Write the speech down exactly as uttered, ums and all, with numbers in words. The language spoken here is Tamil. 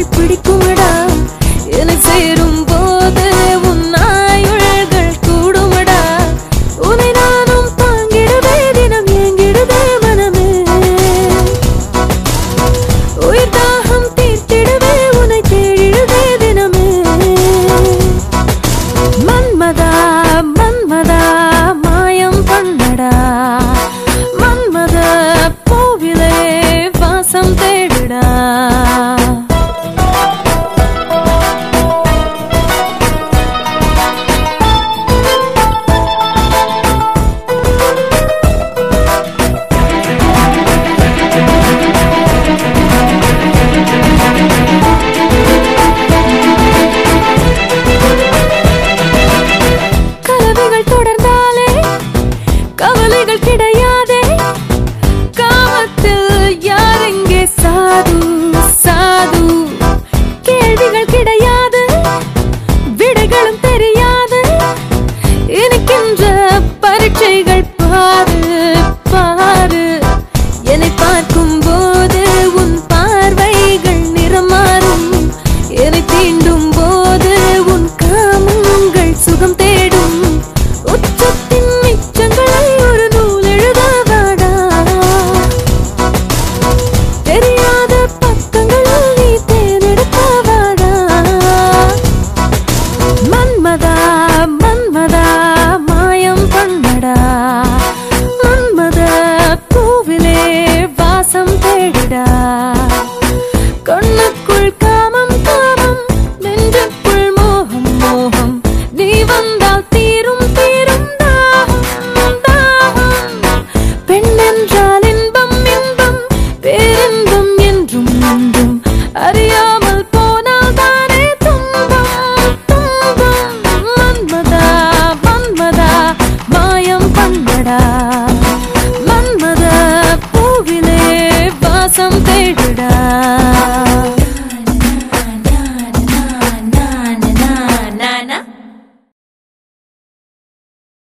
கண்கள் பிடிக்குமடா என்னை சேரும் போது உன் ஆயுள்கள் கூடுமடா உன்னை நானும் தாங்கிடவே தினம் ஏங்கிடுதே மனமே உயிர் தாகம் தீர்த்திடவே உன்னை தேடிடுதே தினமே மன்மதா மன்மதா மாயம் பண்ணடா மன்மத பூவிலே வாசம் தேடுடா கலவைகள் தொடர்ந்தாலே கவலைகள் கிடையாதே காமத்தில் யார் எங்கே சாது சாது கேள்விகள் கிடையாது விடைகளும் தெரியாது எனக்கென்ற பரீட்சைகள் பாரு பாரு என்னை பார்க்கும் போது உன் பார்வைகள் நிறமாறும் என்னை தீண்டும் போது உன் காமங்கள் சுகம் தேடும் உச்சத்தின் மிச்சங்களை ஒரு நூல் எழுதவாடா தெரியாத பக்கங்களில் நீ தேர்ந்தெடுக்கவாடா மன்மதா மன்மதா மாயம் பண்ணடா மன்மத பூவிலே வாசம் தேடுடா கண்ணுக்குள் காமம் காமம் நெஞ்சுக்குள் மோகம் மோகம் நீ வந்தால் தீரும் தீரும் தாகம் தாகம் பெண் என்றால் இன்பம் இன்பம் பேரின்பம் என்றும் என்றும் அறியாமல் போனால் தானே துன்பம் துன்பம் மன்மதா மன்மதா மாயம் பண்ணடா மன்மத பூவிலே வாசம் தேடுடா